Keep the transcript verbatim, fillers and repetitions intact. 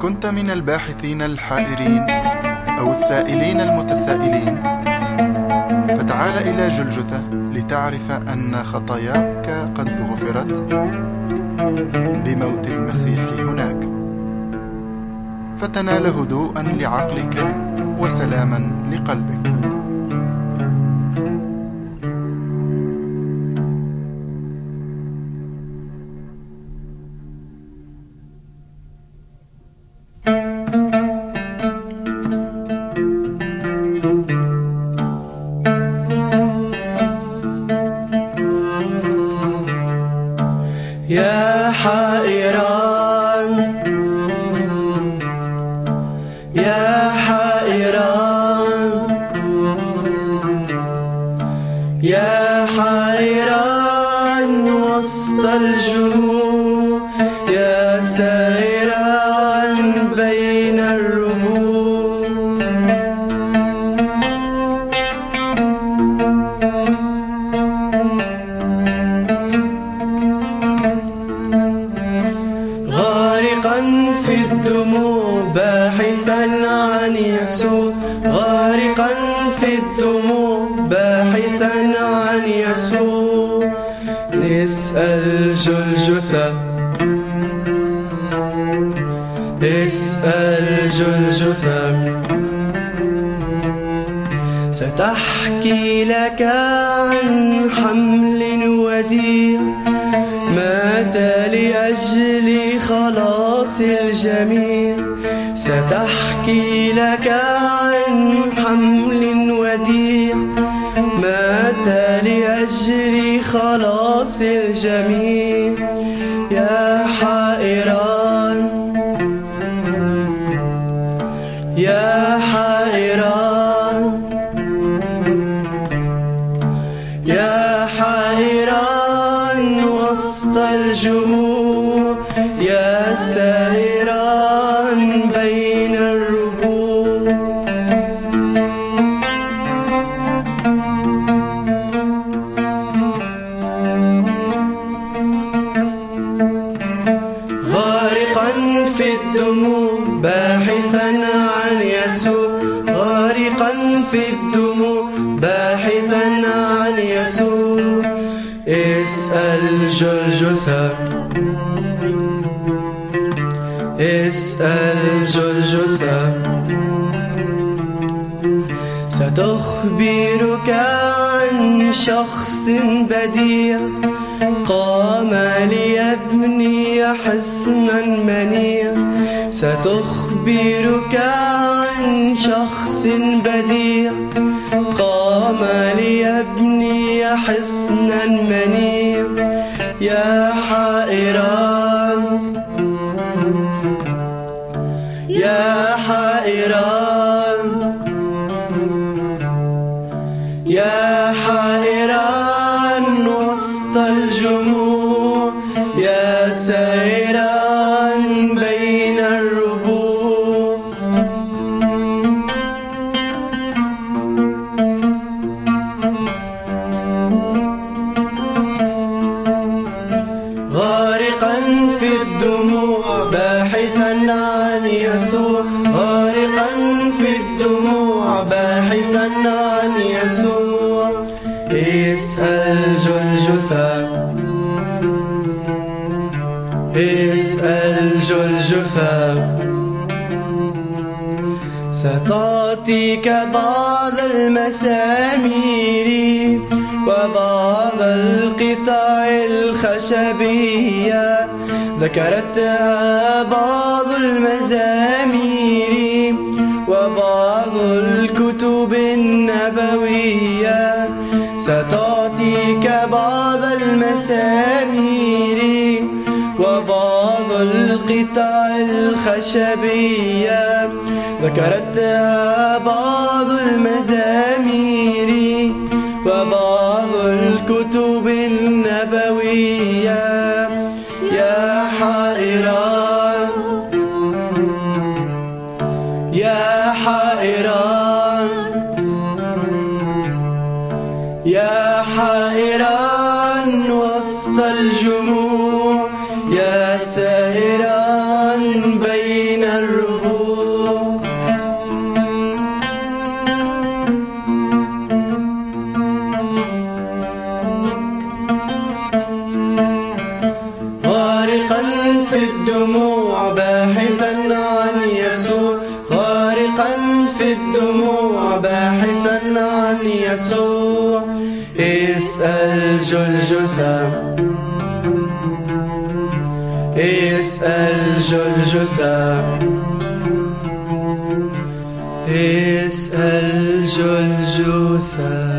كنت من الباحثين الحائرين أو السائلين المتسائلين، فتعال إلى جلجثة لتعرف أن خطاياك قد غفرت بموت المسيح هناك، فتنال هدوءا لعقلك وسلاما لقلبك. يا حائران يا حائران يا حائران وسط الجموع، يا سائران بين الربوع، غارقا في الدموع باحثا عن يسوع، غارقا في الدموع باحثا عن يسوع. اسأل جلجثة، اسأل جلجثة، ستحكي لك عن حمل وديع مات لأجل خلاص الجميع، ستحكي لك عن حمل وديع مات لأجل خلاص الجميع. يا حائران يا حائران يا حائران وسط الجموع، يا سائران بين الربوع، غارقا في الدموع باحثا عن يسوع، غارقا في الدموع باحثا عن يسوع. اسأل جلجثة، اسأل جلجثة، ستخبرك عن شخص بديع قام ليبني حصنا منيع، ستخبرك عن شخص بديع قام ليبني حصنا منيع. يا حائران يا حائران يا حائران وسط الجموع، يا سائران بين الربوع، غارقا في الدموع باحثا عن يسوع، غارقا في الدموع باحثا عن يسوع. اسأل جلجثة، اسأل جلجثة، ستعطيك بعض المسامير وبعض القطع الخشبية، ذكرتها بعض المزامير وبعض الكتب النبوية. ستعطيك بعض المسامير وبعض القطع الخشبية، ذكرتها بعض المزامير وبعض الكتب النبوية. يا حائران يا حائران يا حائران وسط الجموع، يا سائران بين الرؤوس. يسوع اسأل جلجثة اسأل جلجثة اسأل جلجثة